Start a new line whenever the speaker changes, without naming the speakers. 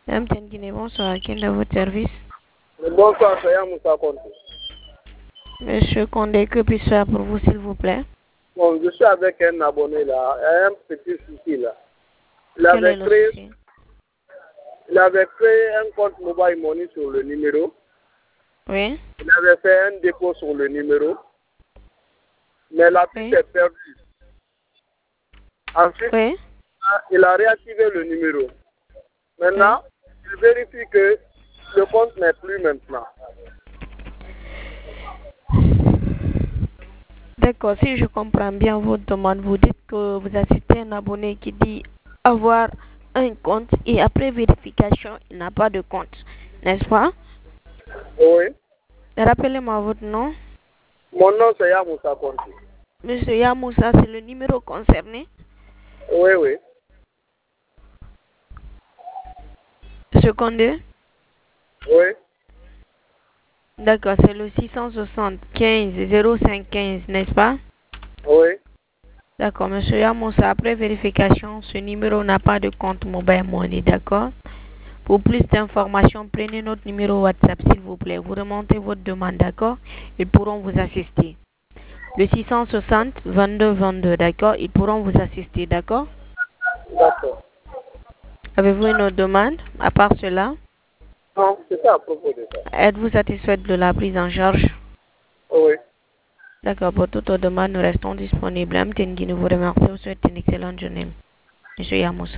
Madame Tiangine, bonsoir. Quel est votre service?
Bonsoir, c'est Yamoussa Conte.
Monsieur Condé, que puis-je faire pour vous, s'il vous plaît?
Bon, je suis avec un abonné là, un petit souci là.
Quel est le souci?
Il avait créé un compte mobile money sur le numéro.
Oui.
Il avait fait un dépôt sur le numéro. Mais la piste est perdue. Ensuite, il a réactivé le numéro. Maintenant, il vérifie que le compte n'est plus maintenant.
D'accord, si je comprends bien votre demande, vous dites que vous assistez un abonné qui dit avoir un compte et après vérification, il n'a pas de compte, n'est-ce pas?
Oui.
Rappelez-moi votre nom.
Mon nom c'est Yamoussa Conte.
Monsieur Yamoussa, c'est le numéro concerné?
Oui, oui.
Monsieur Condé?
Oui.
D'accord, c'est le 675 0515, n'est-ce pas?
Oui.
D'accord, monsieur Yamoussa, après vérification, ce numéro n'a pas de compte mobile money, d'accord? Pour plus d'informations, prenez notre numéro WhatsApp, s'il vous plaît. Vous remontez votre demande, d'accord? Ils pourront vous assister. Le 660 22 22, d'accord? Ils pourront vous assister, d'accord?
D'accord.
Avez-vous une autre demande à part cela?
Non, c'est à propos de ça.
Êtes-vous satisfaite de la prise en charge?
Oui.
D'accord, pour toute autre demande, nous restons disponibles. Mme Tenguine vous remercie. Vous souhaite une excellente journée. Monsieur Yamoussa.